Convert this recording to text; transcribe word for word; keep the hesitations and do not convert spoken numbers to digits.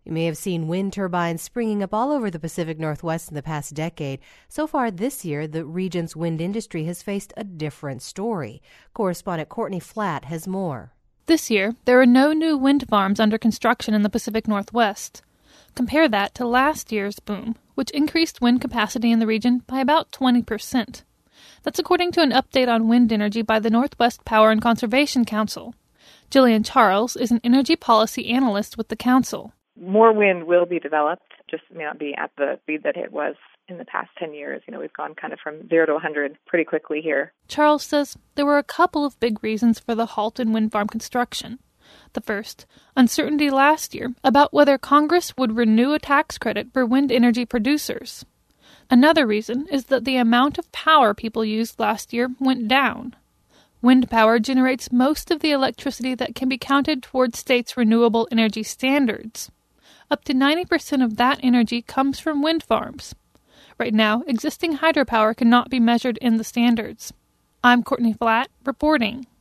You may have seen wind turbines springing up all over the Pacific Northwest in the past decade. So far this year, the region's wind industry has faced a different story. Correspondent Courtney Flatt has more. This year, there are no new wind farms under construction in the Pacific Northwest. Compare that to last year's boom, which increased wind capacity in the region by about twenty percent. That's according to an update on wind energy by the Northwest Power and Conservation Council. Jillian Charles is an energy policy analyst with the council. More wind will be developed, just may not be at the speed that it was in the past ten years. You know, we've gone kind of from zero to one hundred pretty quickly here. Charles says there were a couple of big reasons for the halt in wind farm construction. The first, uncertainty last year about whether Congress would renew a tax credit for wind energy producers. Another reason is that the amount of power people used last year went down. Wind power generates most of the electricity that can be counted towards states' renewable energy standards. Up to ninety percent of that energy comes from wind farms. Right now, existing hydropower cannot be measured in the standards. I'm Courtney Flatt, reporting.